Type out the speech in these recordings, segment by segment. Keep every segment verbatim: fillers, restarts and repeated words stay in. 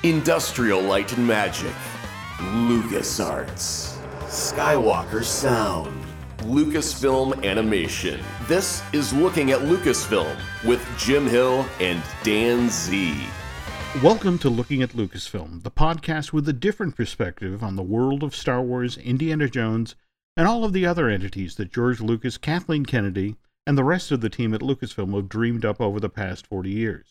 Industrial Light and Magic, LucasArts, Skywalker Sound, Lucasfilm Animation. This is Looking at Lucasfilm with Jim Hill and Dan Z. Welcome to Looking at Lucasfilm, the podcast with a different perspective on the world of Star Wars, Indiana Jones, and all of the other entities that George Lucas, Kathleen Kennedy, and the rest of the team at Lucasfilm have dreamed up over the past forty years.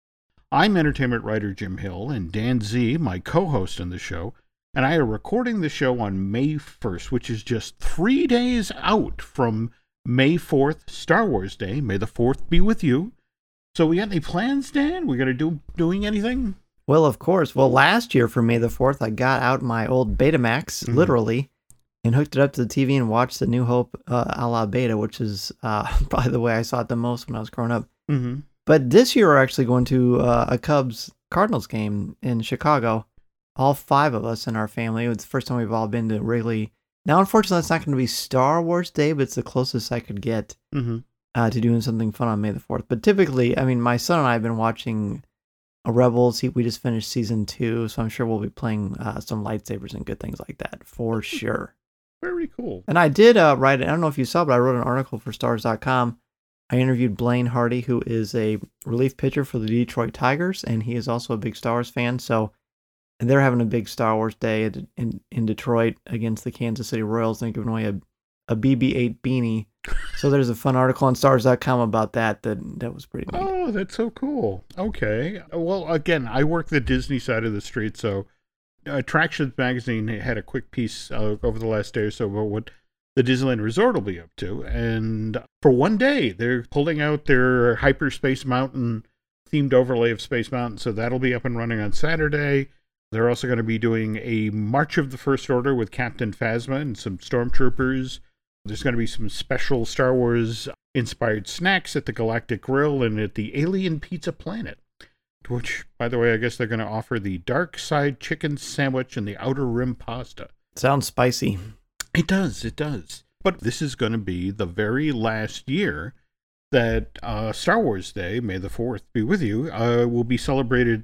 I'm entertainment writer Jim Hill, and Dan Z, my co-host on the show, and I are recording the show on May first, which is just three days out from May fourth, Star Wars Day. May the fourth be with you. So we got any plans, Dan? We gonna do doing anything? Well, of course. Well, last year for May the fourth, I got out my old Betamax, mm-hmm. literally, and hooked it up to the T V and watched the New Hope uh, a la beta, which is uh, probably the way I saw it the most when I was growing up. Mm-hmm. But this year we're actually going to uh, a Cubs-Cardinals game in Chicago. All five of us in our family. It's the first time we've all been to really... Now, unfortunately, it's not going to be Star Wars Day, but it's the closest I could get mm-hmm. uh, to doing something fun on May the fourth. But typically, I mean, my son and I have been watching Rebels. He, we just finished season two, so I'm sure we'll be playing uh, some lightsabers and good things like that, for sure. Very cool. And I did uh, write, I don't know if you saw, but I wrote an article for Stars dot com. I interviewed Blaine Hardy, who is a relief pitcher for the Detroit Tigers, and he is also a big Star Wars fan. So they're having a big Star Wars day in, in, in Detroit against the Kansas City Royals. They're giving away a, a B B eight beanie. So there's a fun article on Stars dot com about that that, that was pretty neat. Oh, that's so cool. Okay. Well, again, I work the Disney side of the street, so Attractions Magazine had a quick piece uh, over the last day or so about what the Disneyland Resort will be up to. And for one day, they're pulling out their Hyperspace Mountain themed overlay of Space Mountain. So that'll be up and running on Saturday. They're also going to be doing a March of the First Order with Captain Phasma and some stormtroopers. There's going to be some special Star Wars inspired snacks at the Galactic Grill and at the Alien Pizza Planet. Which, by the way, I guess they're going to offer the Dark Side Chicken Sandwich and the Outer Rim Pasta. Sounds spicy. It does, it does. But this is going to be the very last year that uh, Star Wars Day, May the fourth be with you, uh, will be celebrated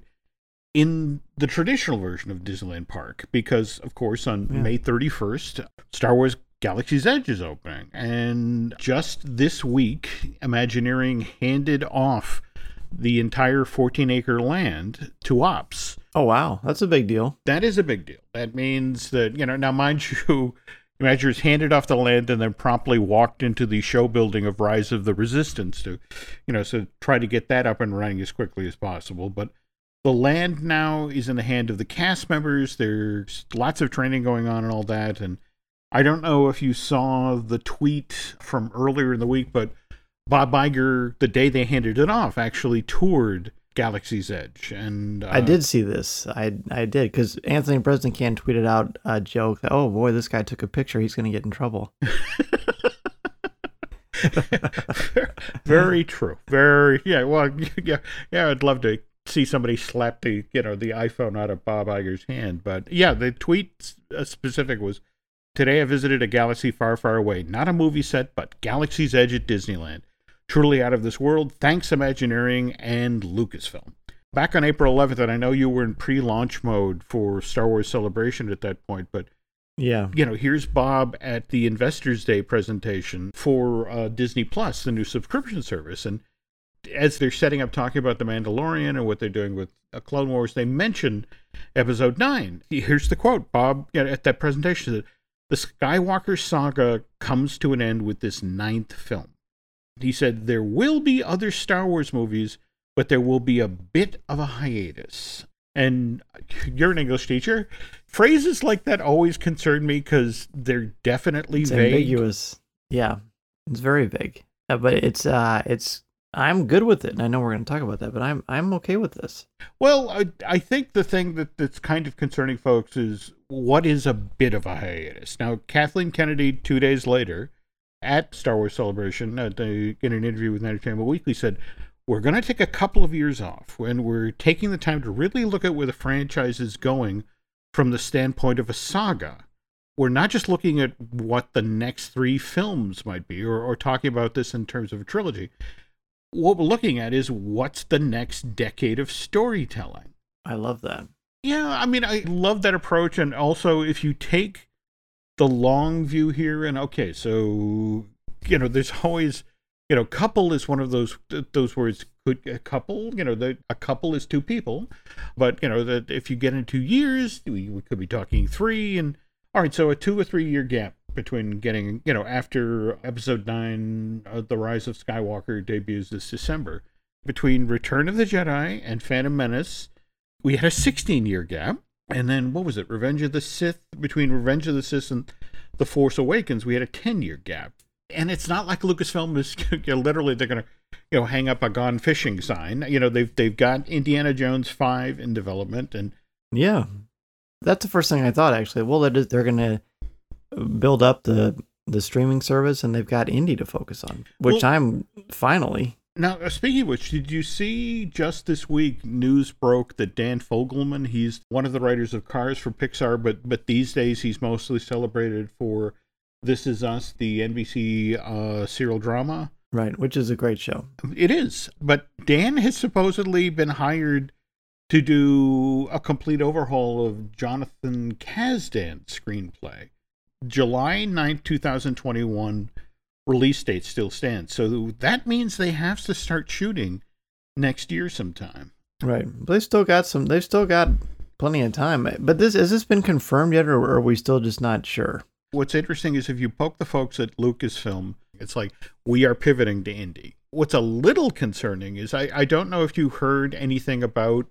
in the traditional version of Disneyland Park. Because, of course, on yeah. May thirty-first, Star Wars Galaxy's Edge is opening. And just this week, Imagineering handed off the entire fourteen acre land to Ops. Oh, wow. That's a big deal. That is a big deal. That means that, you know, now mind you, Imagineers handed off the land and then promptly walked into the show building of Rise of the Resistance to, you know, so try to get that up and running as quickly as possible. But the land now is in the hand of the cast members. There's lots of training going on and all that. And I don't know if you saw the tweet from earlier in the week, but Bob Iger, the day they handed it off, actually toured Galaxy's Edge. And uh, I did see this. I I did, because Anthony Breznican tweeted out a joke that, oh boy, this guy took a picture. He's going to get in trouble. Very true. Very, yeah, well, yeah, yeah, I'd love to see somebody slap the, you know, the iPhone out of Bob Iger's hand. But yeah, the tweet specific was, today I visited a galaxy far, far away. Not a movie set, but Galaxy's Edge at Disneyland. Truly out of this world. Thanks, Imagineering and Lucasfilm. Back on April eleventh, and I know you were in pre-launch mode for Star Wars Celebration at that point, but yeah, you know, here's Bob at the Investors Day presentation for uh, Disney Plus, the new subscription service. And as they're setting up talking about The Mandalorian and what they're doing with uh, Clone Wars, they mention Episode nine. Here's the quote. Bob, you know, at that presentation, said, "The Skywalker saga comes to an end with this ninth film." He said, "There will be other Star Wars movies, but there will be a bit of a hiatus." And you're an English teacher. Phrases like that always concern me because they're definitely it's vague. ambiguous. Yeah, it's very vague. Uh, but it's, uh, it's, I'm good with it. And I know we're going to talk about that, but I'm, I'm okay with this. Well, I, I think the thing that, that's kind of concerning folks is what is a bit of a hiatus? Now, Kathleen Kennedy, two days later, at Star Wars Celebration, uh, in an interview with Entertainment Weekly, said, "We're going to take a couple of years off when we're taking the time to really look at where the franchise is going from the standpoint of a saga. We're not just looking at what the next three films might be or, or talking about this in terms of a trilogy. What we're looking at is what's the next decade of storytelling." I love that. Yeah, I mean, I love that approach. And also, if you take the long view here, and okay, so, you know, there's always, you know, couple is one of those those words. Could a couple, you know, the, a couple is two people, but you know that if you get into years, we, we could be talking three, and all right, so a two or three year gap between getting, you know, after episode nine, uh, The Rise of Skywalker debuts this December, between Return of the Jedi and Phantom Menace, we had a sixteen year gap, and then what was it, Revenge of the Sith? Between Revenge of the Sith and The Force Awakens, we had a ten year gap. And it's not like Lucasfilm is, you know, literally they're going to, you know, hang up a gone fishing sign. You know, they've they've got Indiana Jones five in development, and yeah, that's the first thing I thought actually. Well, they're they're going to build up the the streaming service, and they've got Indy to focus on, which well, I'm finally. Now, speaking of which, did you see just this week news broke that Dan Fogelman, he's one of the writers of Cars for Pixar, but but these days he's mostly celebrated for This Is Us, the N B C uh, serial drama. Right, which is a great show. It is. But Dan has supposedly been hired to do a complete overhaul of Jonathan Kasdan's screenplay. July ninth, twenty twenty-one release date still stands. So that means they have to start shooting next year sometime. Right. They still got some, they've still got plenty of time. But this has this been confirmed yet, or are we still just not sure? What's interesting is if you poke the folks at Lucasfilm, it's like, we are pivoting to Indy. What's a little concerning is I, I don't know if you heard anything about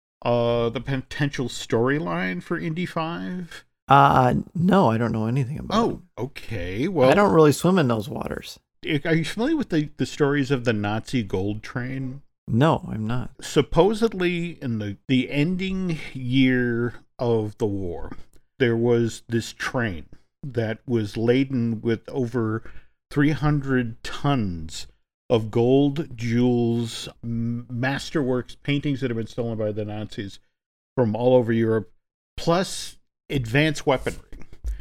uh, the potential storyline for Indy five. Uh, no, I don't know anything about oh, it. Oh, okay. Well, I don't really swim in those waters. Are you familiar with the, the stories of the Nazi gold train? No, I'm not. Supposedly, in the, the ending year of the war, there was this train that was laden with over three hundred tons of gold, jewels, masterworks, paintings that have been stolen by the Nazis from all over Europe, plus advanced weaponry.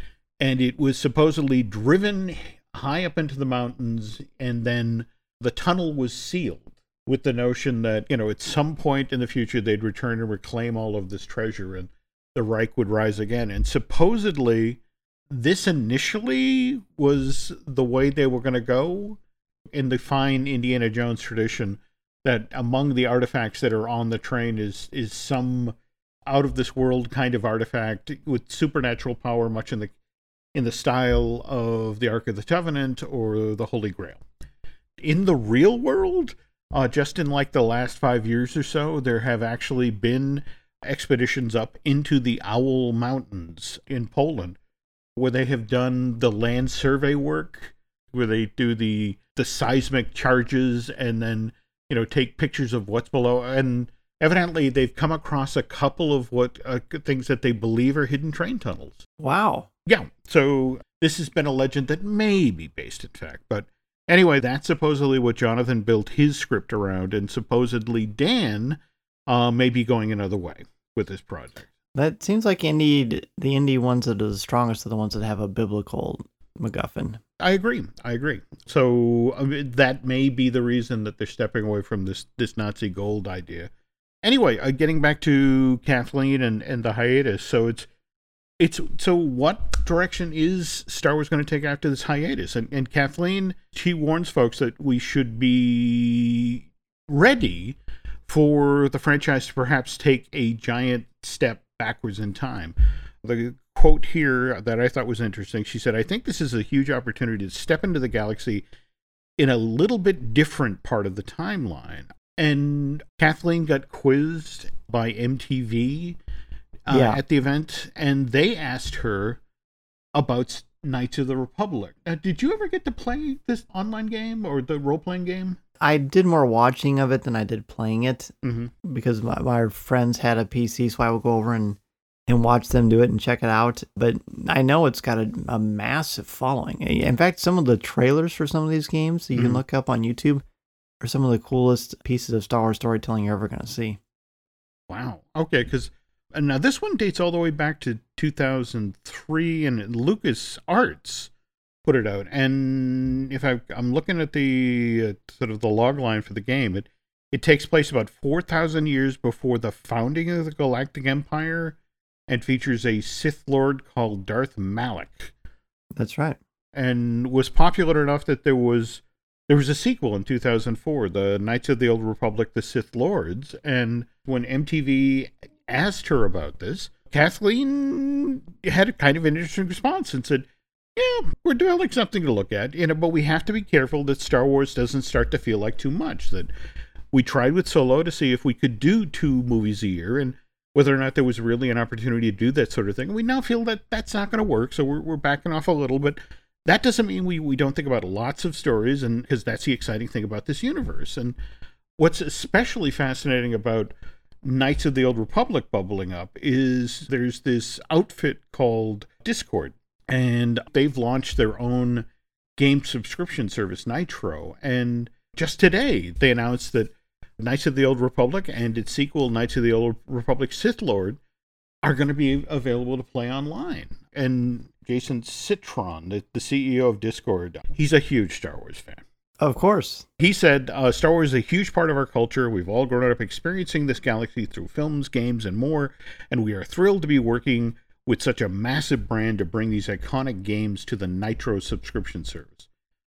And it was supposedly driven high up into the mountains, and then the tunnel was sealed with the notion that, you know, at some point in the future they'd return and reclaim all of this treasure and the Reich would rise again. And supposedly this initially was the way they were going to go in the fine Indiana Jones tradition, that among the artifacts that are on the train is is some out of this world kind of artifact with supernatural power, much in the in the style of the Ark of the Covenant or the Holy Grail. In the real world, uh, just in like the last five years or so, there have actually been expeditions up into the Owl Mountains in Poland, where they have done the land survey work, where they do the the seismic charges and then, you know, take pictures of what's below. And evidently they've come across a couple of what uh, things that they believe are hidden train tunnels. Wow. Yeah. So this has been a legend that may be based in fact. But anyway, that's supposedly what Jonathan built his script around. And supposedly Dan uh, may be going another way with this project. That seems like Indy, the Indy ones that are the strongest are the ones that have a biblical MacGuffin. I agree. I agree. So I mean, that may be the reason that they're stepping away from this this Nazi gold idea. Anyway, uh, getting back to Kathleen and, and the hiatus. So it's it's so what direction is Star Wars going to take after this hiatus? And, and Kathleen, she warns folks that we should be ready for the franchise to perhaps take a giant step backwards in time. The quote here that I thought was interesting, she said, "I think this is a huge opportunity to step into the galaxy in a little bit different part of the timeline." And Kathleen got quizzed by M T V uh, yeah. at the event, and they asked her about Knights of the Republic. Uh, did you ever get to play this online game or the role-playing game? I did more watching of it than I did playing it, mm-hmm. because my, my friends had a P C, so I would go over and, and watch them do it and check it out. But I know it's got a, a massive following. In fact, some of the trailers for some of these games that you mm-hmm. can look up on YouTube are some of the coolest pieces of Star Wars storytelling you're ever going to see. Wow. Okay, because now this one dates all the way back to two thousand three, and LucasArts put it out. And if I, I'm looking at the uh, sort of the log line for the game, it It takes place about four thousand years before the founding of the Galactic Empire and features a Sith Lord called Darth Malak. That's right. And was popular enough that there was there was a sequel in two thousand four, The Knights of the Old Republic, The Sith Lords. And when M T V asked her about this, Kathleen had a kind of an interesting response and said, yeah, we're developing something to look at, you know, but we have to be careful that Star Wars doesn't start to feel like too much. That we tried with Solo to see if we could do two movies a year and whether or not there was really an opportunity to do that sort of thing. We now feel that that's not going to work, so we're, we're backing off a little, but that doesn't mean we, we don't think about lots of stories, and because that's the exciting thing about this universe. And what's especially fascinating about Knights of the Old Republic bubbling up is there's this outfit called Discord, and they've launched their own game subscription service, Nitro. And just today, they announced that Knights of the Old Republic and its sequel, Knights of the Old Republic Sith Lord, are going to be available to play online. And Jason Citron, the, the C E O of Discord, he's a huge Star Wars fan. Of course. He said, uh, Star Wars is a huge part of our culture. We've all grown up experiencing this galaxy through films, games, and more, and we are thrilled to be working with such a massive brand to bring these iconic games to the Nitro subscription service.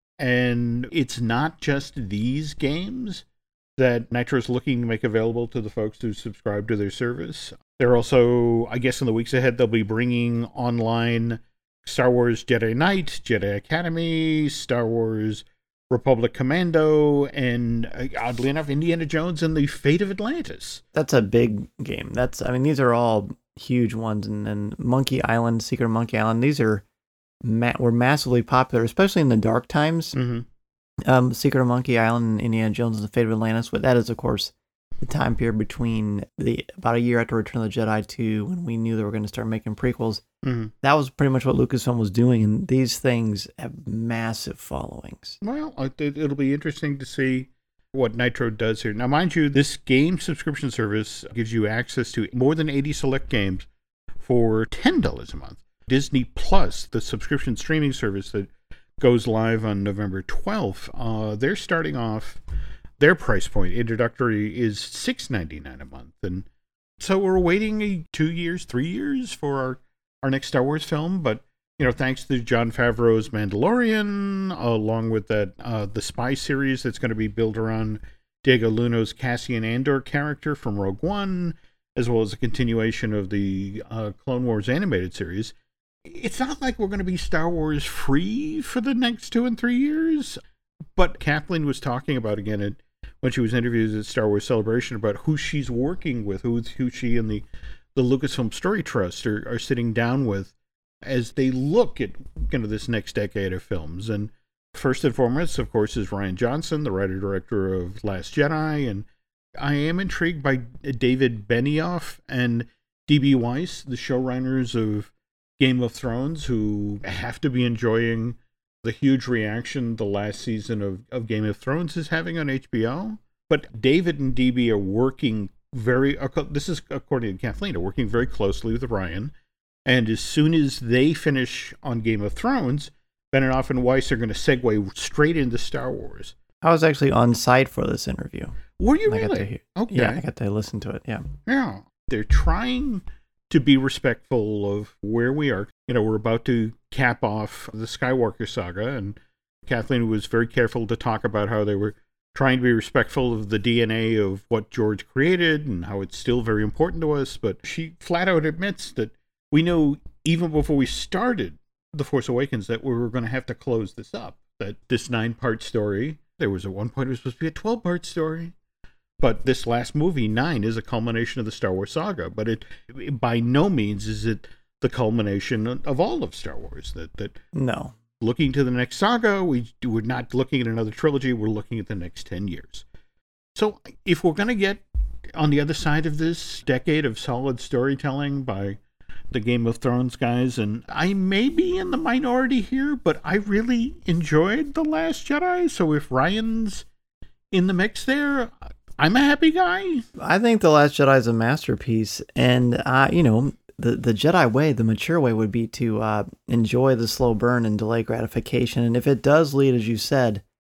And it's not just these games that Nitro is looking to make available to the folks who subscribe to their service. They're also, I guess in the weeks ahead, they'll be bringing online Star Wars Jedi Knight, Jedi Academy, Star Wars Republic Commando, and uh, oddly enough, Indiana Jones and the Fate of Atlantis. That's a big game. That's, I mean, these are all huge ones. And then Monkey Island, Secret of Monkey Island, these are ma- were massively popular, especially in the dark times. Mm-hmm. Um, Secret of Monkey Island and Indiana Jones and the Fate of Atlantis. But that is, of course, the time period between the about a year after Return of the Jedi to when we knew they were going to start making prequels. Mm-hmm. That was pretty much what Lucasfilm was doing, and these things have massive followings. Well, it, it'll be interesting to see what Nitro does here. Now, mind you, this game subscription service gives you access to more than eighty select games for ten dollars a month. Disney Plus, the subscription streaming service that goes live on November twelfth, uh, they're starting off, their price point, introductory, is six dollars and ninety-nine cents a month. And so we're waiting two years, three years for our, our next Star Wars film. But, you know, thanks to Jon Favreau's Mandalorian, along with that uh, the spy series that's going to be built around Diego Luna's Cassian Andor character from Rogue One, as well as a continuation of the uh, Clone Wars animated series, it's not like we're going to be Star Wars free for the next two and three years. But Kathleen was talking about, again, it, when she was interviewed at Star Wars Celebration, about who she's working with, who, who she and the, the Lucasfilm Story Trust are, are sitting down with as they look at, you know, this next decade of films. And first and foremost, of course, is Rian Johnson, the writer-director of Last Jedi. And I am intrigued by David Benioff and D B Weiss, the showrunners of Game of Thrones, who have to be enjoying the huge reaction the last season of, of Game of Thrones is having on H B O. But David and D B are working very, this is according to Kathleen, are working very closely with Ryan. And as soon as they finish on Game of Thrones, Benioff and Weiss are going to segue straight into Star Wars. I was actually on site for this interview. Were you I really? got to hear, okay. Yeah, I got to listen to it, yeah. Yeah. They're trying to be respectful of where we are. You know, we're about to cap off the Skywalker saga, and Kathleen was very careful to talk about how they were trying to be respectful of the D N A of what George created and how it's still very important to us. But she flat out admits that we knew even before we started The Force Awakens that we were going to have to close this up, that this nine-part story, there was at one point it was supposed to be a twelve-part story. But this last movie, nine, is a culmination of the Star Wars saga. But it, by no means is it the culmination of all of Star Wars. That that No. Looking to the next saga, we, we're not looking at another trilogy. We're looking at the next ten years. So if we're going to get on the other side of this decade of solid storytelling by the Game of Thrones guys, and I may be in the minority here, but I really enjoyed The Last Jedi. So if Ryan's in the mix there, I'm a happy guy. I think The Last Jedi is a masterpiece, and uh, you know, the the Jedi way, the mature way, would be to uh, enjoy the slow burn and delay gratification. And if it does lead, as you said,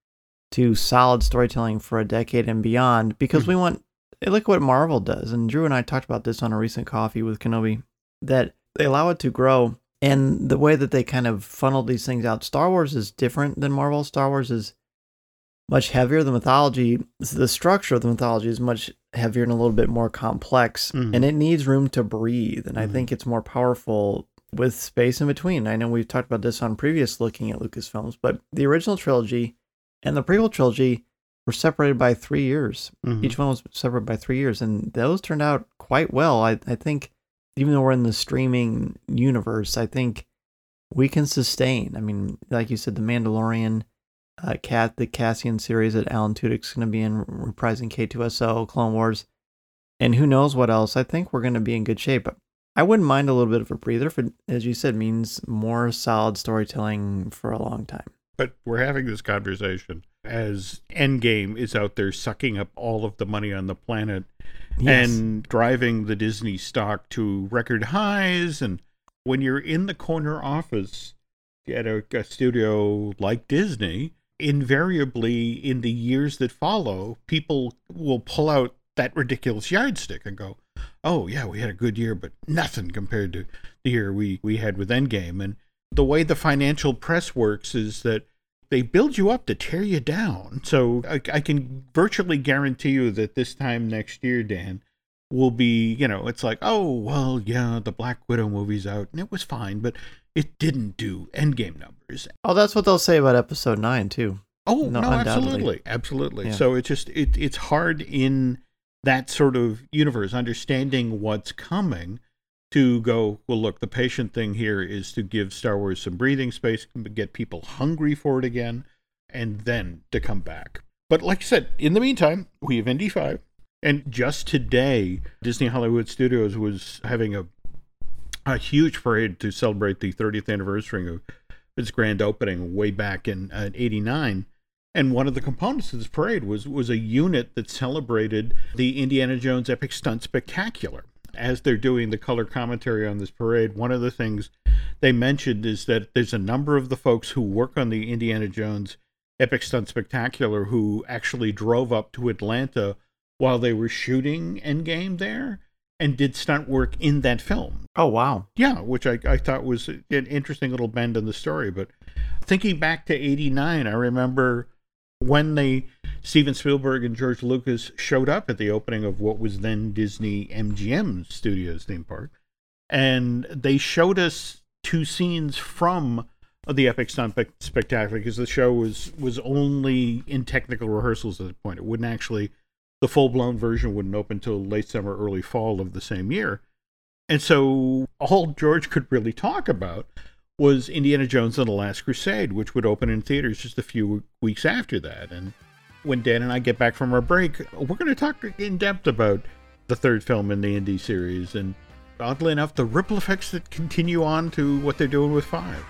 to solid storytelling for a decade and beyond, because mm-hmm. we want, look what Marvel does. And Drew and I talked about this on a recent coffee with Kenobi, that they allow it to grow. And the way that they kind of funnel these things out, Star Wars is different than Marvel. Star Wars is much heavier. The mythology, the structure of the mythology is much heavier and a little bit more complex, mm-hmm. and it needs room to breathe. And mm-hmm. I think it's more powerful with space in between. I know we've talked about this on previous looking at Lucasfilms, but the original trilogy and the prequel trilogy were separated by three years. Mm-hmm. Each one was separated by three years, and those turned out quite well. I, I think even though we're in the streaming universe, I think we can sustain. I mean, like you said, The Mandalorian, uh, Cat, the Cassian series that Alan Tudyk's going to be in, reprising K two S O, Clone Wars, and who knows what else. I think we're going to be in good shape. I wouldn't mind a little bit of a breather if it, as you said, means more solid storytelling for a long time. But we're having this conversation as Endgame is out there sucking up all of the money on the planet, yes. and driving the Disney stock to record highs. And when you're in the corner office at a, a studio like Disney, invariably in the years that follow, people will pull out that ridiculous yardstick and go, oh, yeah, we had a good year, but nothing compared to the year we, we had with Endgame. And the way the financial press works is that they build you up to tear you down. So I, I can virtually guarantee you that this time next year, Dan, will be, you know, it's like, oh, well, yeah, the Black Widow movie's out, and it was fine, but it didn't do Endgame numbers. Oh, that's what they'll say about Episode nine, too. Oh, no, no absolutely. Absolutely. Yeah. So it's just, it, it's hard in that sort of universe, understanding what's coming, to go, well, look, the patient thing here is to give Star Wars some breathing space, get people hungry for it again, and then to come back. But like I said, in the meantime, we have Indy five. And just today, Disney Hollywood Studios was having a a huge parade to celebrate the thirtieth anniversary of its grand opening way back in uh, eighty-nine. And one of the components of this parade was, was a unit that celebrated the Indiana Jones Epic Stunt Spectacular. As they're doing the color commentary on this parade, one of the things they mentioned is that there's a number of the folks who work on the Indiana Jones Epic Stunt Spectacular who actually drove up to Atlanta while they were shooting Endgame there and did stunt work in that film. Oh, wow. Yeah, which I, I thought was an interesting little bend in the story. But thinking back to eighty-nine, I remember when they, Steven Spielberg and George Lucas showed up at the opening of what was then Disney M G M Studios theme park, and they showed us two scenes from the Epic Stunt Spectacular, because the show was, was only in technical rehearsals at that point. It wouldn't actually, the full-blown version wouldn't open until late summer, early fall of the same year. And so all George could really talk about was Indiana Jones and the Last Crusade, which would open in theaters just a few weeks after that. And when Dan and I get back from our break, we're going to talk in depth about the third film in the Indy series, and oddly enough, the ripple effects that continue on to what they're doing with five.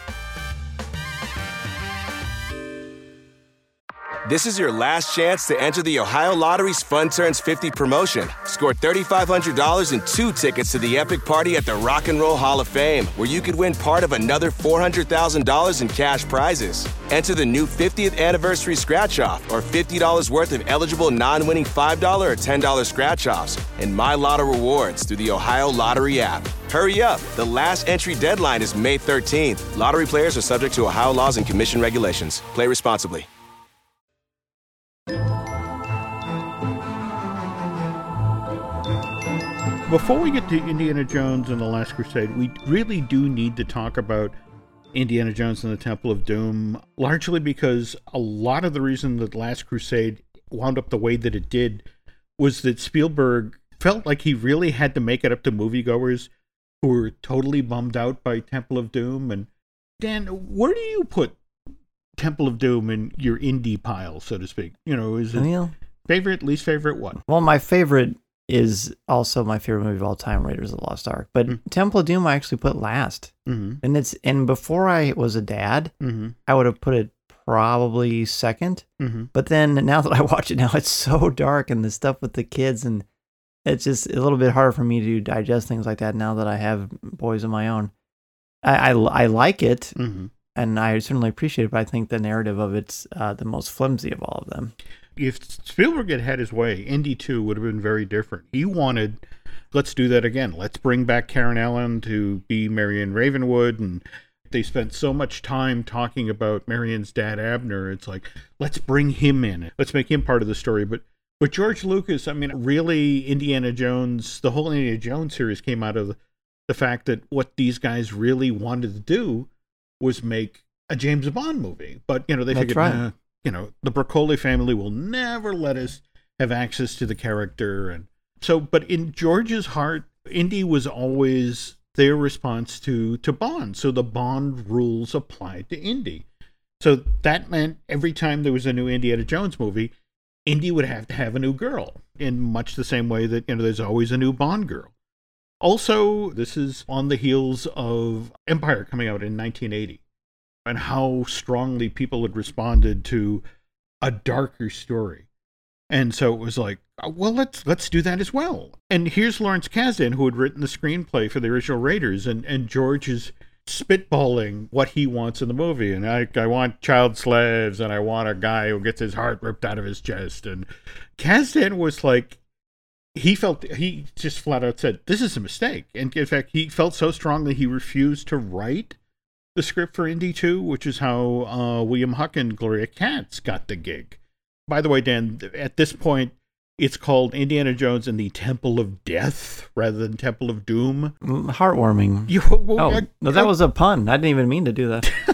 This is your last chance to enter the Ohio Lottery's Fun Turns fifty promotion. Score three thousand five hundred dollars and two tickets to the epic party at the Rock and Roll Hall of Fame, where you could win part of another four hundred thousand dollars in cash prizes. Enter the new fiftieth anniversary scratch-off, or fifty dollars worth of eligible non-winning five dollars or ten dollars scratch-offs, and My Lotto rewards through the Ohio Lottery app. Hurry up! The last entry deadline is May thirteenth. Lottery players are subject to Ohio laws and commission regulations. Play responsibly. Before we get to Indiana Jones and the Last Crusade, we really do need to talk about Indiana Jones and the Temple of Doom, largely because a lot of the reason that Last Crusade wound up the way that it did was that Spielberg felt like he really had to make it up to moviegoers who were totally bummed out by Temple of Doom. And Dan, where do you put Temple of Doom in your indie pile, so to speak? You know, is it well, favorite, least favorite, what? Well, my favorite is also my favorite movie of all time, Raiders of the Lost Ark. But mm-hmm. Temple of Doom I actually put last. Mm-hmm. And it's and before I was a dad, mm-hmm. I would have put it probably second. Mm-hmm. But then now that I watch it now, it's so dark, and the stuff with the kids, and it's just a little bit harder for me to digest things like that now that I have boys of my own. I, I, I like it, mm-hmm. and I certainly appreciate it, but I think the narrative of it's uh, the most flimsy of all of them. If Spielberg had had his way, Indy two would have been very different. He wanted, let's do that again. Let's bring back Karen Allen to be Marion Ravenwood. And they spent so much time talking about Marion's dad, Abner. It's like, let's bring him in. Let's make him part of the story. But but George Lucas, I mean, really, Indiana Jones, the whole Indiana Jones series came out of the, the fact that what these guys really wanted to do was make a James Bond movie. But, you know, they That's figured, right. nah, you know, the Broccoli family will never let us have access to the character. And so, but in George's heart, Indy was always their response to, to Bond. So the Bond rules applied to Indy. So that meant every time there was a new Indiana Jones movie, Indy would have to have a new girl, in much the same way that, you know, there's always a new Bond girl. Also, this is on the heels of Empire coming out in nineteen eighty. And how strongly people had responded to a darker story. And so it was like, well, let's let's do that as well. And here's Lawrence Kasdan, who had written the screenplay for the original Raiders, and, and George is spitballing what he wants in the movie. And I, I want child slaves, and I want a guy who gets his heart ripped out of his chest. And Kasdan was like, he felt, he just flat out said, this is a mistake. And in fact, he felt so strongly he refused to write the script for Indy two, which is how uh, William Huck and Gloria Katz got the gig. By the way, Dan, at this point, it's called Indiana Jones and the Temple of Death rather than Temple of Doom. Mm, Heartwarming. You, well, Oh, I- no, that I- was a pun. I didn't even mean to do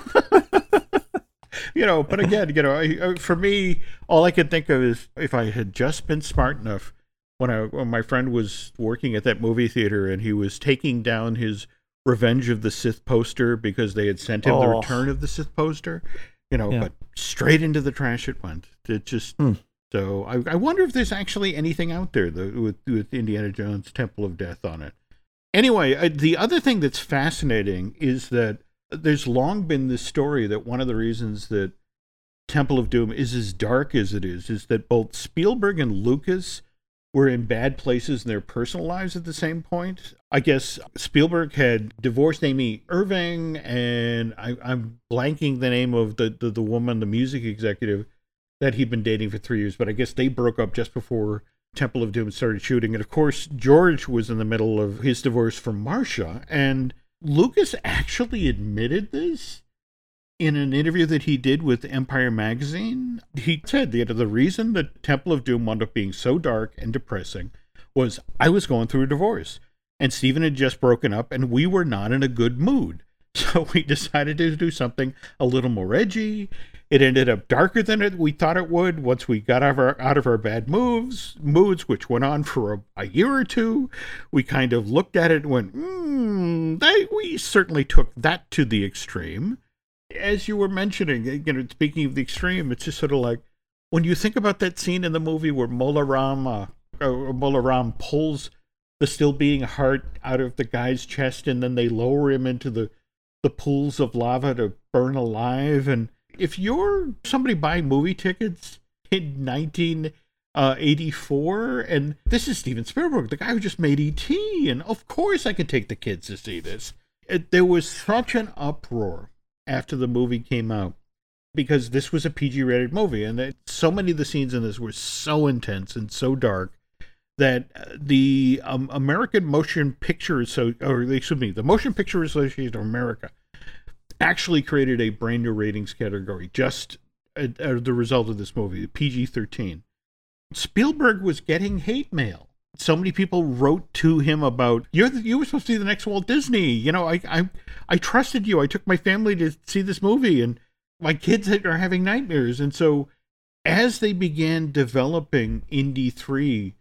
that. you know, but again, you know, I, I- for me, all I could think of is if I had just been smart enough when, I, when my friend was working at that movie theater and he was taking down his Revenge of the Sith poster because they had sent him the Oh. Return of the Sith poster, you know, Yeah. but straight into the trash it went. It just, Hmm. so I, I wonder if there's actually anything out there that, with, with Indiana Jones' Temple of Death on it. Anyway, uh, the other thing that's fascinating is that there's long been this story that one of the reasons that Temple of Doom is as dark as it is, is that both Spielberg and Lucas were in bad places in their personal lives at the same point. I guess Spielberg had divorced Amy Irving, and I, I'm blanking the name of the, the, the woman, the music executive that he'd been dating for three years, but I guess they broke up just before Temple of Doom started shooting. And of course, George was in the middle of his divorce from Marcia, and Lucas actually admitted this in an interview that he did with Empire Magazine. He said that the reason that Temple of Doom wound up being so dark and depressing was I was going through a divorce, and Steven had just broken up, and we were not in a good mood. So we decided to do something a little more edgy. It ended up darker than it, we thought it would once we got out of our, out of our bad moves, moods, which went on for a, a year or two. We kind of looked at it and went, hmm, they, we certainly took that to the extreme. As you were mentioning, you know, speaking of the extreme, it's just sort of like when you think about that scene in the movie where Mola Ram, uh, uh, Mola Ram pulls the still beating heart out of the guy's chest, and then they lower him into the, the pools of lava to burn alive. And if you're somebody buying movie tickets in nineteen eighty-four, and this is Steven Spielberg, the guy who just made E T, and of course I can take the kids to see this. It, there was such an uproar after the movie came out because this was a P G rated movie, and that so many of the scenes in this were so intense and so dark that the um, American Motion Picture so or excuse me the Motion Picture Association of America actually created a brand new ratings category just as the result of this movie, P G thirteen. Spielberg was getting hate mail. So many people wrote to him about, you're the, you were supposed to be the next Walt Disney. You know, I, I I trusted you. I took my family to see this movie, and my kids are having nightmares. And so as they began developing Indy three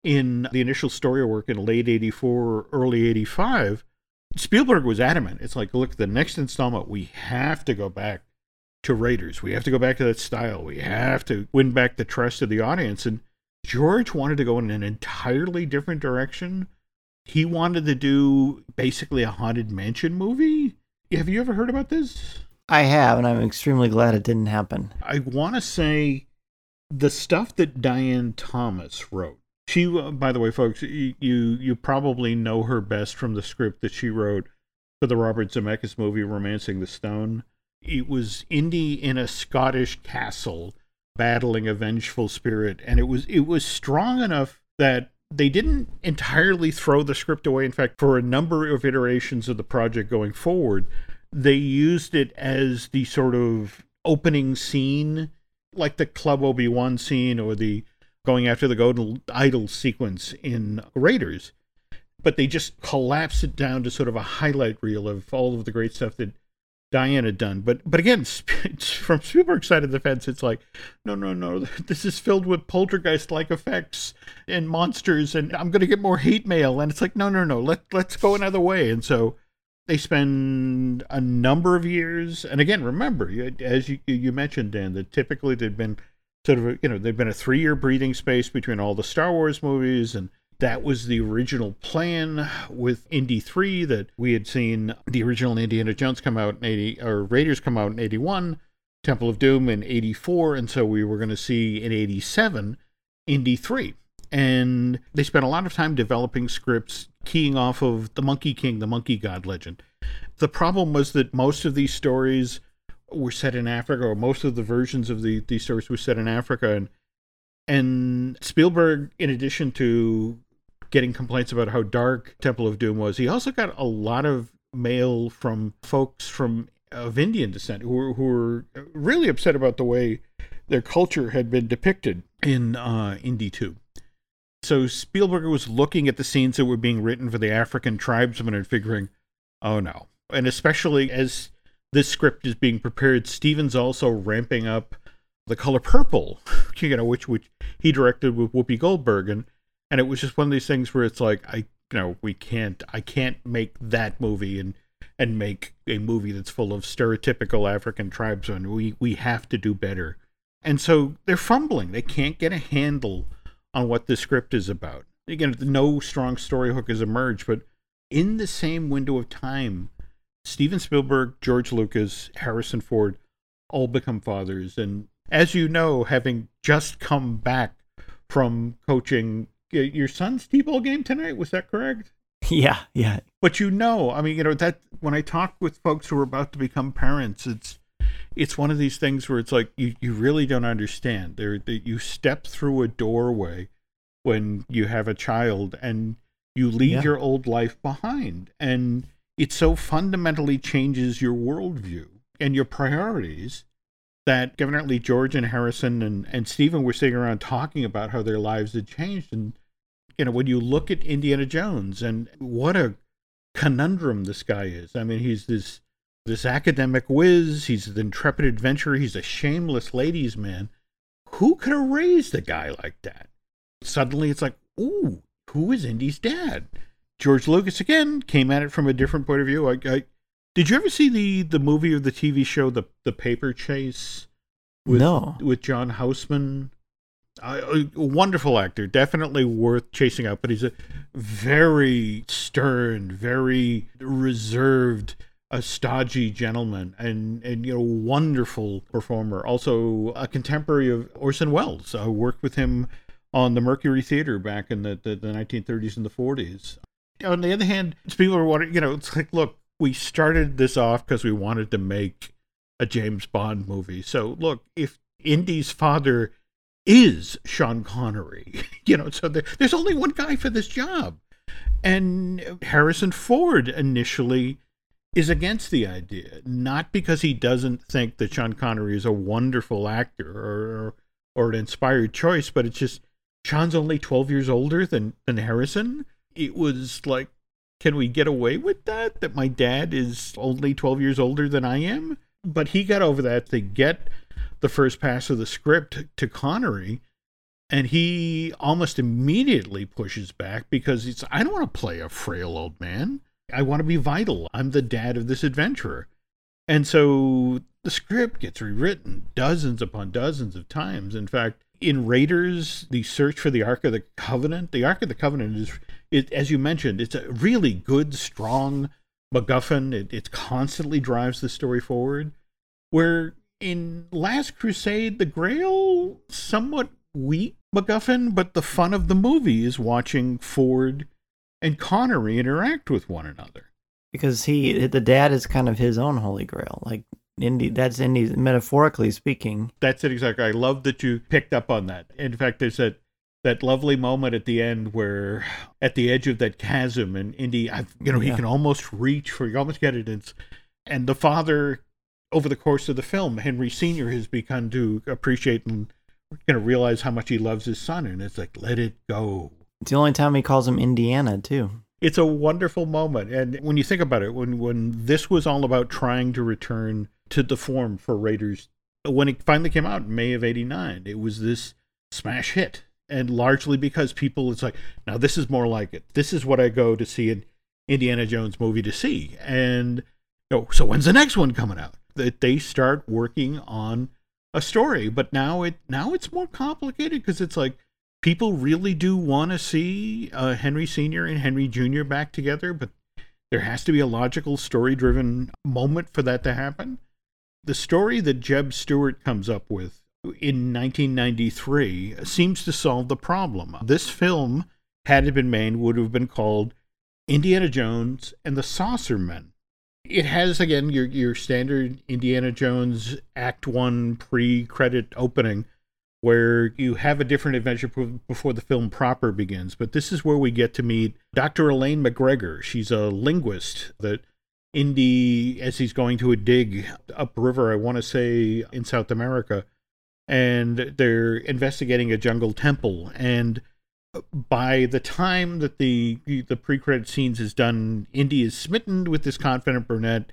in the initial story work in late eighty-four, early eighty-five, Spielberg was adamant. It's like, look, the next installment, we have to go back to Raiders. We have to go back to that style. We have to win back the trust of the audience. And George wanted to go in an entirely different direction. He wanted to do basically a Haunted Mansion movie. Have you ever heard about this? I have, and I'm extremely glad it didn't happen. I want to say the stuff that Diane Thomas wrote. She, uh, by the way, folks, you, you you probably know her best from the script that she wrote for the Robert Zemeckis movie Romancing the Stone. It was Indy in a Scottish castle battling a vengeful spirit, and it was it was strong enough that they didn't entirely throw the script away. In fact, for a number of iterations of the project going forward, they used it as the sort of opening scene, like the Club Obi-Wan scene or the going after the Golden Idol sequence in Raiders. But they just collapsed it down to sort of a highlight reel of all of the great stuff that Diane had done. But but again, from Spielberg's side of the fence, it's like, no, no, no, this is filled with poltergeist-like effects and monsters, and I'm going to get more hate mail. And it's like, no, no, no, let, let's go another way. And so they spend a number of years. And again, remember, as you, you mentioned, Dan, that typically there'd been sort of, a, you know, there'd been a three-year breathing space between all the Star Wars movies, and that was the original plan with Indy three, that we had seen the original Indiana Jones come out in eighty, or Raiders come out in eighty-one, Temple of Doom in eighty-four, and so we were going to see in eighty-seven Indy three. And they spent a lot of time developing scripts keying off of the Monkey King, the Monkey God legend. The problem was that most of these stories were set in Africa, or most of the versions of the, these stories were set in Africa, and and Spielberg, in addition to getting complaints about how dark Temple of Doom was, he also got a lot of mail from folks from of Indian descent who were, who were really upset about the way their culture had been depicted in uh, Indy two. So Spielberg was looking at the scenes that were being written for the African tribesmen and figuring, oh no. And especially as this script is being prepared, Stevens also ramping up The Color Purple, you know, which which he directed with Whoopi Goldberg, and and it was just one of these things where it's like, I you know we can't I can't make that movie and and make a movie that's full of stereotypical African tribesmen. We we have to do better, and so they're fumbling. They can't get a handle on what the script is about. Again, no strong story hook has emerged, but in the same window of time, Steven Spielberg, George Lucas, Harrison Ford all become fathers, and as you know, having just come back from coaching your son's T-ball game tonight, was that correct? Yeah, yeah. But you know, I mean, you know, that when I talk with folks who are about to become parents, it's it's one of these things where it's like, you, you really don't understand. There, you step through a doorway when you have a child, and you leave yeah. your old life behind. And it so fundamentally changes your worldview and your priorities that evidently George and Harrison and, and Stephen were sitting around talking about how their lives had changed. And, you know, when you look at Indiana Jones and what a conundrum this guy is. I mean, he's this this academic whiz. He's an intrepid adventurer. He's a shameless ladies' man. Who could have raised a guy like that? Suddenly it's like, ooh, who is Indy's dad? George Lucas, again, came at it from a different point of view. I, I Did you ever see the, the movie or the T V show, The the Paper Chase? With, no. With John Houseman? Uh, a wonderful actor, definitely worth chasing out, but he's a very stern, very reserved, a stodgy gentleman, and, and you know, wonderful performer. Also a contemporary of Orson Welles. I worked with him on the Mercury Theater back in the, the, the nineteen thirties and the forties. On the other hand, people are wondering, you know, it's like, look, we started this off because we wanted to make a James Bond movie. So look, if Indy's father is Sean Connery, you know, so there, there's only one guy for this job. And Harrison Ford initially is against the idea, not because he doesn't think that Sean Connery is a wonderful actor or or an inspired choice, but it's just Sean's only twelve years older than, than Harrison. It was like, can we get away with that? That my dad is only twelve years older than I am? But he got over that to get the first pass of the script to Connery, and he almost immediately pushes back because it's, I don't want to play a frail old man. I want to be vital. I'm the dad of this adventurer. And so the script gets rewritten dozens upon dozens of times. In fact, in Raiders, the search for the Ark of the Covenant, the Ark of the Covenant is, it, as you mentioned, it's a really good, strong MacGuffin. It, it constantly drives the story forward. Where in Last Crusade, the Grail, somewhat weak MacGuffin, but the fun of the movie is watching Ford and Connery interact with one another. Because he, the dad is kind of his own holy grail. Like, Indy, that's Indy, metaphorically speaking. That's it exactly. I love that you picked up on that. In fact, there's that that lovely moment at the end where, at the edge of that chasm, and Indy, I've, you know, he Yeah. can almost reach for, you almost get it. It's, and the father, over the course of the film, Henry Senior has begun to appreciate and you know realize how much he loves his son, and it's like, let it go. It's the only time he calls him Indiana, too. It's a wonderful moment. And when you think about it, when when this was all about trying to return to the form for Raiders, when it finally came out in May of eighty-nine, it was this smash hit. And largely because people, it's like, now this is more like it. This is what I go to see an Indiana Jones movie to see. And you know, so when's the next one coming out? That they start working on a story. But now it now it's more complicated because it's like, people really do want to see uh, Henry Senior and Henry Junior back together, but there has to be a logical, story-driven moment for that to happen. The story that Jeb Stuart comes up with in nineteen ninety-three seems to solve the problem. This film, had it been made, would have been called Indiana Jones and the Saucer Men. It has, again, your, your standard Indiana Jones Act One pre-credit opening, where you have a different adventure before the film proper begins. But this is where we get to meet Doctor Elaine McGregor. She's a linguist that Indy, as he's going to a dig upriver, I want to say in South America, and they're investigating a jungle temple. And by the time that the the pre-credit scenes is done, Indy is smitten with this confident brunette,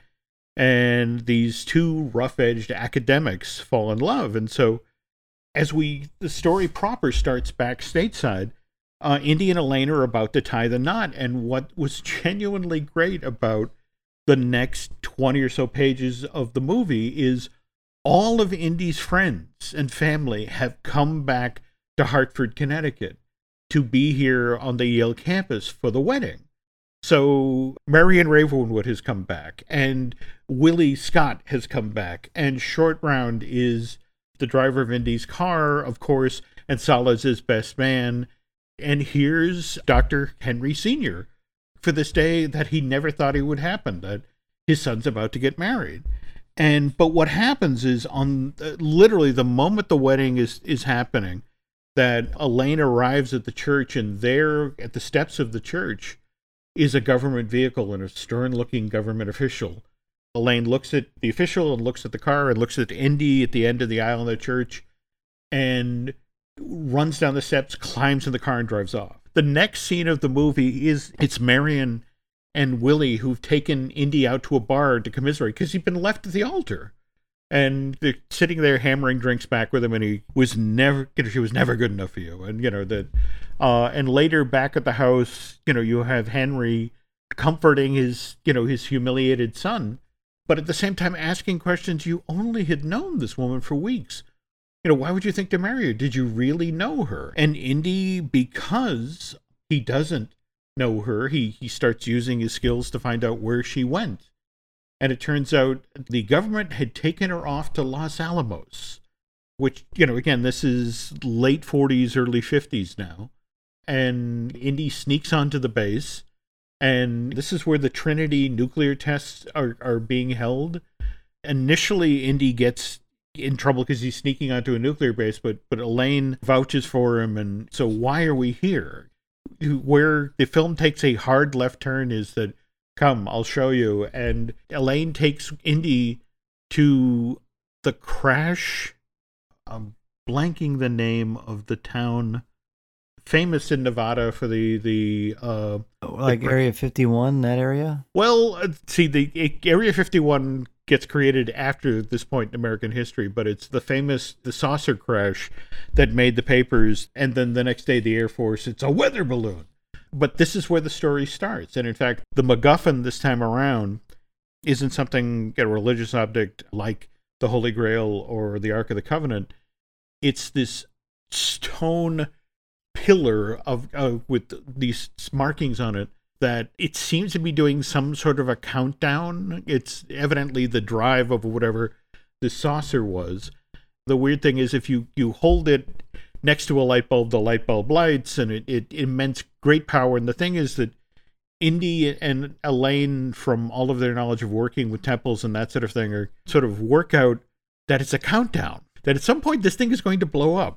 and these two rough-edged academics fall in love. And so as we, the story proper starts back stateside, uh, Indy and Elaine are about to tie the knot. And what was genuinely great about the next twenty or so pages of the movie is all of Indy's friends and family have come back to Hartford, Connecticut to be here on the Yale campus for the wedding. So Marion Ravenwood has come back, and Willie Scott has come back, and Short Round is the driver of Indy's car, of course, and Sala's his best man. And here's Doctor Henry Senior for this day that he never thought it would happen, that his son's about to get married. And but what happens is, on uh, literally the moment the wedding is is happening, that Elaine arrives at the church, and there at the steps of the church is a government vehicle and a stern-looking government official. Elaine looks at the official and looks at the car and looks at Indy at the end of the aisle in the church and runs down the steps, climbs in the car, and drives off. The next scene of the movie is it's Marion and Willie who've taken Indy out to a bar to commiserate because he'd been left at the altar. And they're sitting there hammering drinks back with him, and he was never, you know, she was never good enough for you. And, you know, that, uh, and later back at the house, you know, you have Henry comforting his, you know, his humiliated son, but at the same time asking questions. You only had known this woman for weeks. You know, why would you think to marry her? Did you really know her? And Indy, because he doesn't know her, he, he starts using his skills to find out where she went. And it turns out the government had taken her off to Los Alamos, which, you know, again, this is late forties, early fifties now. And Indy sneaks onto the base. And this is where the Trinity nuclear tests are, are being held. Initially, Indy gets in trouble because he's sneaking onto a nuclear base, but, but Elaine vouches for him. And so why are we here? Where the film takes a hard left turn is that, come, I'll show you. And Elaine takes Indy to the crash. I'm blanking the name of the town, famous in Nevada for the the uh, like the, Area fifty-one, that area. Well, uh, see, the Area fifty-one gets created after this point in American history, but it's the famous the saucer crash that made the papers, and then the next day the Air Force, it's a weather balloon. But this is where the story starts. And in fact, the MacGuffin this time around isn't something, a religious object like the Holy Grail or the Ark of the Covenant. It's this stone pillar of uh, with these markings on it that it seems to be doing some sort of a countdown. It's evidently the drive of whatever the saucer was. The weird thing is, if you, you hold it next to a light bulb, the light bulb lights, and it, it immense great power. And the thing is that Indy and Elaine, from all of their knowledge of working with temples and that sort of thing, are sort of work out that it's a countdown, that at some point this thing is going to blow up.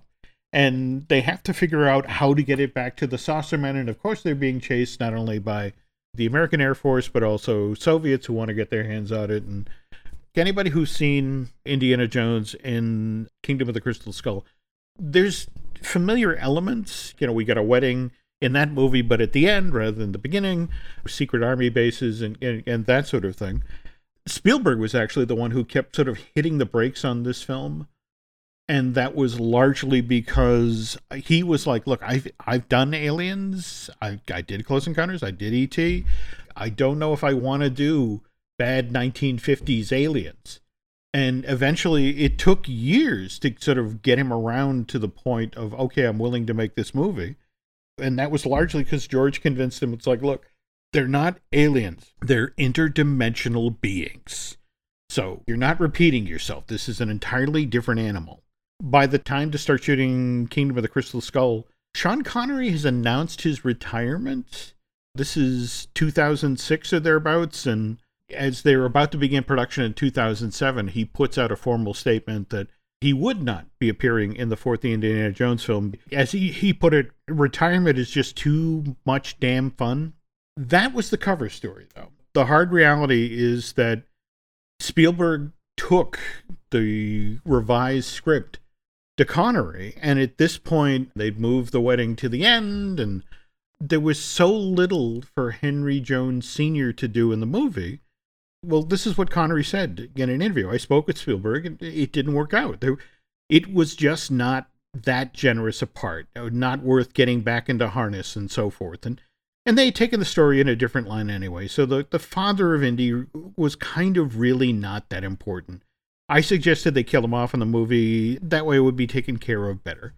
And they have to figure out how to get it back to the Saucermen. And of course, they're being chased not only by the American Air Force, but also Soviets who want to get their hands on it. And anybody who's seen Indiana Jones in Kingdom of the Crystal Skull, there's familiar elements. You know, we got a wedding in that movie, but at the end rather than the beginning, secret army bases and, and, and that sort of thing. Spielberg was actually the one who kept sort of hitting the brakes on this film. And that was largely because he was like, look, I've, I've done Aliens. I, I did Close Encounters. I did E T. I don't know if I want to do bad nineteen fifties aliens. And eventually it took years to sort of get him around to the point of, okay, I'm willing to make this movie. And that was largely because George convinced him. It's like, look, they're not aliens. They're interdimensional beings. So you're not repeating yourself. This is an entirely different animal. By the time to start shooting Kingdom of the Crystal Skull, Sean Connery has announced his retirement. This is two thousand six or thereabouts, and as they were about to begin production in two thousand seven, he puts out a formal statement that he would not be appearing in the fourth Indiana Jones film. As he, he put it, retirement is just too much damn fun. That was the cover story, though. The hard reality is that Spielberg took the revised script to Connery, and at this point, they'd moved the wedding to the end, and there was so little for Henry Jones Senior to do in the movie. Well, this is what Connery said in an interview. I spoke with Spielberg, and it didn't work out. There, it was just not that generous a part, not worth getting back into harness and so forth. And and they had taken the story in a different line anyway, so the, the father of Indy was kind of really not that important. I suggested they kill him off in the movie. That way it would be taken care of better.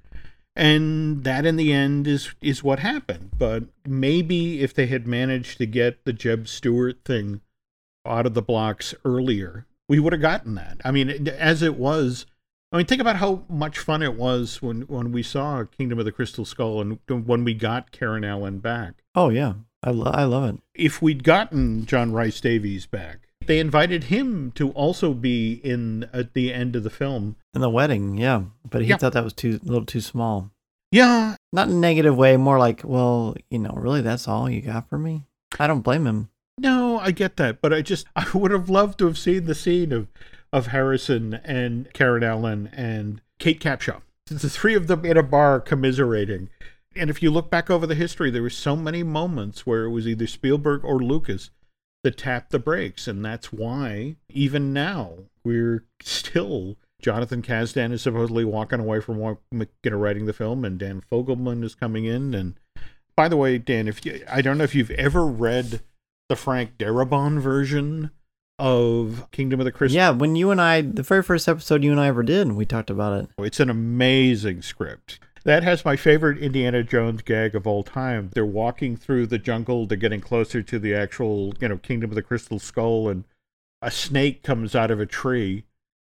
And that, in the end, is is what happened. But maybe if they had managed to get the Jeb Stewart thing out of the blocks earlier, we would have gotten that. I mean, as it was, I mean, think about how much fun it was when, when we saw Kingdom of the Crystal Skull and when we got Karen Allen back. Oh, yeah. I, lo- I love it. If we'd gotten John Rhys Davies back, they invited him to also be in at the end of the film. In the wedding, yeah. But he yeah. thought that was too a little too small. Yeah. Not in a negative way, more like, well, you know, really, that's all you got for me? I don't blame him. No, I get that. But I just, I would have loved to have seen the scene of, of Harrison and Karen Allen and Kate Capshaw. The three of them in a bar commiserating. And if you look back over the history, there were so many moments where it was either Spielberg or Lucas that tapped the brakes. And that's why, even now, we're still... Jonathan Kasdan is supposedly walking away from you know, writing the film, and Dan Fogelman is coming in. And by the way, Dan, if you, I don't know if you've ever read the Frank Darabont version of Kingdom of the Crystal. Yeah, when you and I, the very first episode you and I ever did, we talked about it. It's an amazing script. That has my favorite Indiana Jones gag of all time. They're walking through the jungle, they're getting closer to the actual, you know, Kingdom of the Crystal Skull, and a snake comes out of a tree.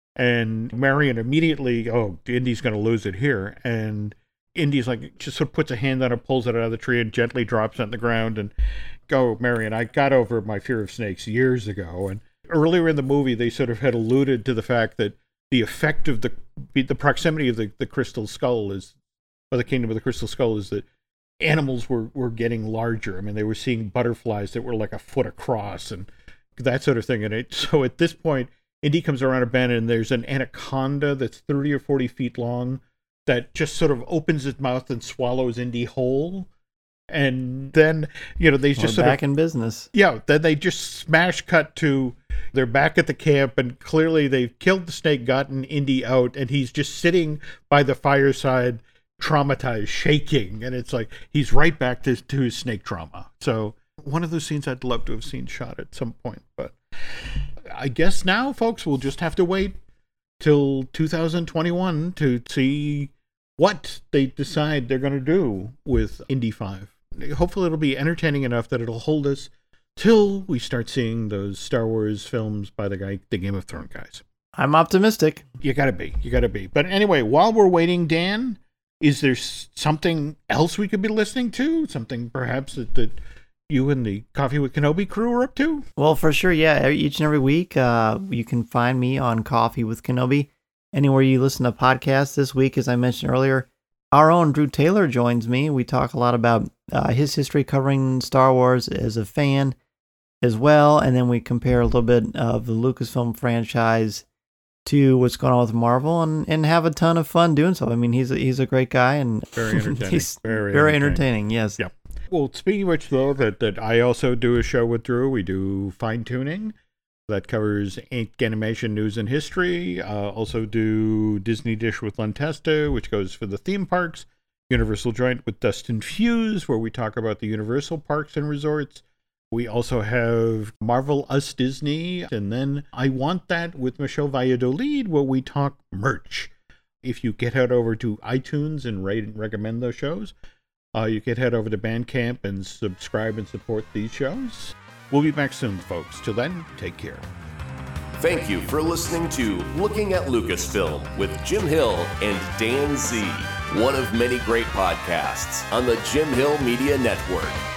And Marion immediately, oh, Indy's going to lose it here. And Indy's like, just sort of puts a hand on it, pulls it out of the tree, and gently drops it on the ground. And go, Marion, I got over my fear of snakes years ago. And earlier in the movie, they sort of had alluded to the fact that the effect of the the proximity of the, the Crystal Skull is, or the Kingdom of the Crystal Skull is that animals were, were getting larger. I mean, they were seeing butterflies that were like a foot across and that sort of thing. And it, so at this point, Indy comes around a bend, and there's an anaconda that's thirty or forty feet long that just sort of opens its mouth and swallows Indy whole. And then, you know, they just We're sort back of... in business. Yeah, then they just smash cut to, they're back at the camp, and clearly they've killed the snake, gotten Indy out, and he's just sitting by the fireside, traumatized, shaking. And it's like, he's right back to, to his snake trauma. So one of those scenes I'd love to have seen shot at some point, but... I guess now, folks, we'll just have to wait till two thousand twenty-one to see what they decide they're going to do with Indy five. Hopefully it'll be entertaining enough that it'll hold us till we start seeing those Star Wars films by the guy, the Game of Thrones guys. I'm optimistic. You gotta be. You gotta be. But anyway, while we're waiting, Dan, is there something else we could be listening to? Something perhaps that, that you and the Coffee with Kenobi crew are up to? Well, for sure, yeah. Each and every week, uh, you can find me on Coffee with Kenobi anywhere you listen to podcasts. This week, as I mentioned earlier, our own Drew Taylor joins me. We talk a lot about uh, his history covering Star Wars as a fan as well, and then we compare a little bit of the Lucasfilm franchise to what's going on with Marvel, and, and have a ton of fun doing so. I mean, he's a, he's a great guy, and Very entertaining. he's Very very entertaining. entertaining. Yes. Yep. Well, speaking of which, though, that, that I also do a show with Drew. We do Fine Tuning. That covers animation news and history. Uh, also do Disney Dish with Len Testa, which goes for the theme parks. Universal Joint with Dustin Fuse, where we talk about the Universal parks and resorts. We also have Marvel Us Disney, and then I Want That with Michelle Valladolid, where we talk merch. If you get head over to iTunes and rate and recommend those shows, uh, you can head over to Bandcamp and subscribe and support these shows. We'll be back soon, folks. Till then, take care. Thank you for listening to Looking at Lucasfilm with Jim Hill and Dan Z, one of many great podcasts on the Jim Hill Media Network.